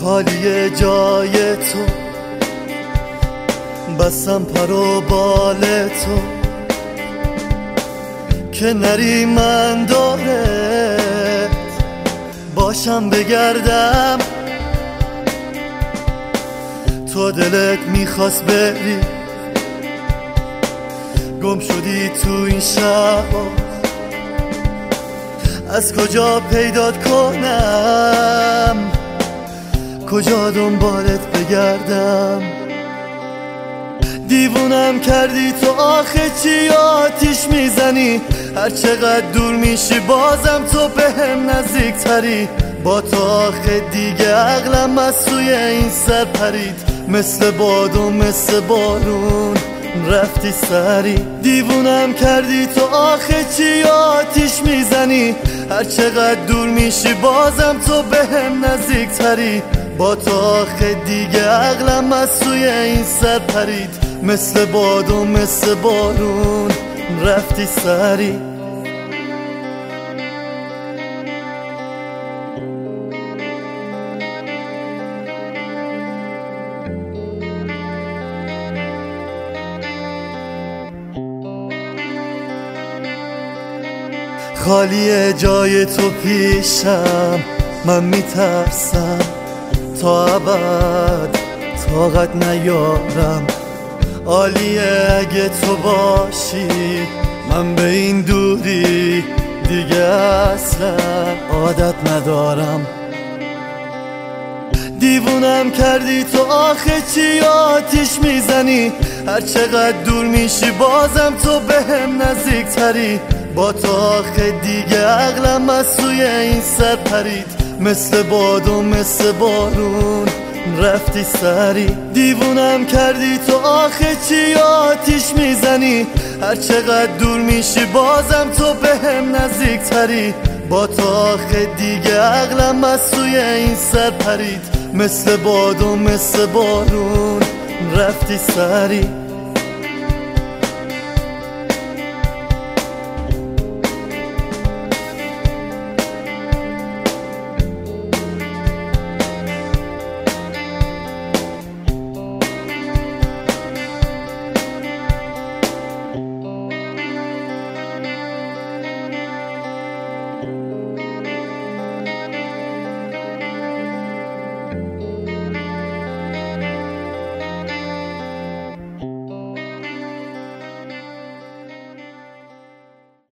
خالی جای تو، بستم پر و بال تو که نری من دارت باشم بگردم. تو دلت میخواست بری، گم شدی تو این شهر، از کجا پیدات کنم، کجا دنبالت بگردم. دیوونم کردی تو، آخه چی آتیش میزنی؟ هر چقدر دور میشی بازم تو بهم نزدیک تری. با تو آخه دیگه عقلم از سوی این سر پرید، مثل باد و مثل بارون رفتی سری. دیوونم کردی تو، آخه چی آتیش میزنی؟ هر چقدر دور میشی بازم تو بهم نزدیک تری. با تو آخه دیگه عقلم از سوی این سر پرید، مثل باد و مثل بارون رفتی سری. خالی جای تو پیشم، من میترسم تا ابد طاقت نیارم. عالیه اگه تو باشی، من به این دوری دیگه اصلا عادت ندارم. دیوونم کردی تو، آخه چی آتیش میزنی؟ هر چقدر دور میشی بازم تو بهم نزدیک تری. با تو آخه دیگه عقلم از سوی این سر پرید، مثل باد و مثل بارون رفتی سری. دیوونم کردی تو، آخه چی آتیش میزنی؟ هر چقدر دور میشی بازم تو بهم نزدیک تری. با تو آخه دیگه عقلم از سوی این سر پرید، مثل باد و مثل بارون رفتی سری.